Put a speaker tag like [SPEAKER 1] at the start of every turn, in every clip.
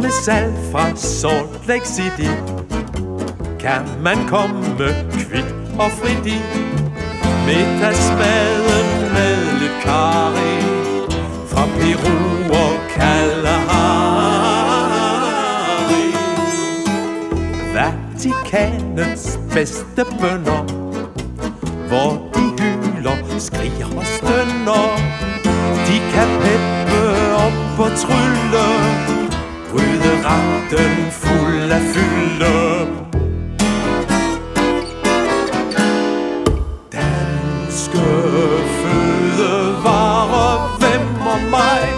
[SPEAKER 1] Med fra Salt Lake City kan man komme kvit og frit i. Middagsmaden med lidt karry fra Peru og Kalahari. Vatikanets bedste bønner, hvor de hyler, skriger og stønner. De kan peppe op og trylle, gryderetten fuld af fylde. Danske fødevarer, hvem og mig?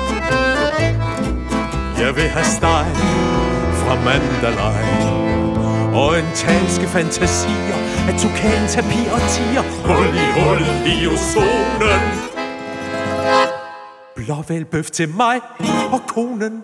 [SPEAKER 1] Jeg vil have steg fra Mandalay, orientalske fantasier af tukan, tapir og tiger. Hul i ozonen. Blåhvalbøf til mig og konen.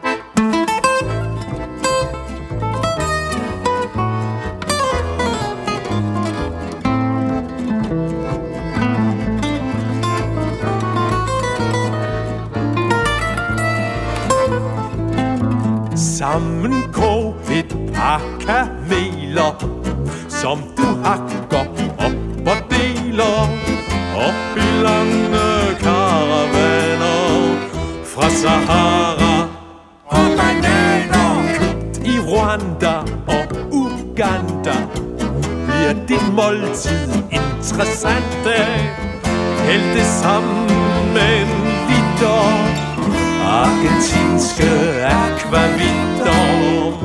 [SPEAKER 1] Sammenkog et par kameler, som du hakker op og deler. Op i lange karavaner fra Sahara og bananer. Købt i Rwanda og Uganda bliver dit måltid interessante. Hæld det sammen med en liter argentinske akvavitter.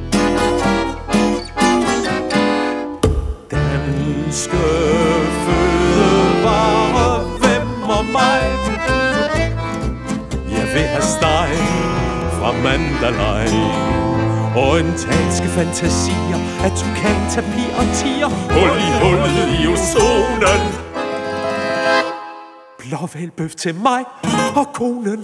[SPEAKER 1] Danske fødevarer, hvem og mig? Jeg vil have steg fra Mandalay, orientalske fantasier af tukan, tapir og tiger. Hullet i ozonen. Blåhvalbøf til mig og konen.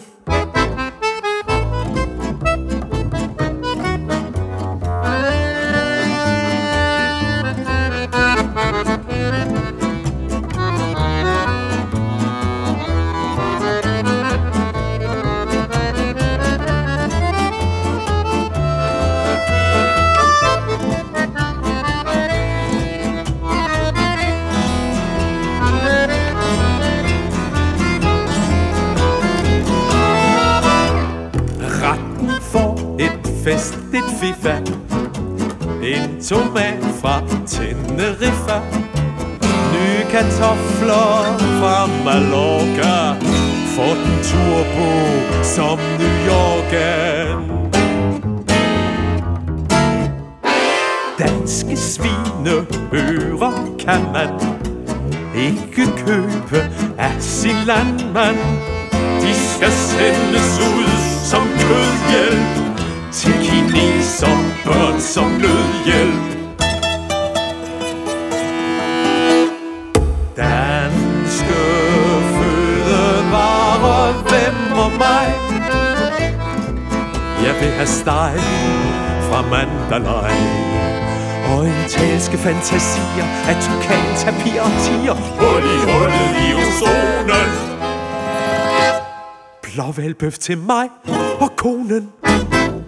[SPEAKER 1] Festligt FIFA, en tomat fra Teneriffa, nye kartofler fra Mallorca, får den turbo som New Yorken. Danske svineører kan man ikke købe af sin landmand. De skal sendes ud som kødhjælp til kineser, børn som nødhjælp. Danske fødevarer, hvem og mig? Jeg vil have steg fra Mandalay, orientalske fantasier af tukan, tapir og tiger. Hullet i ozonen. Blåhvalbøf til mig og konen.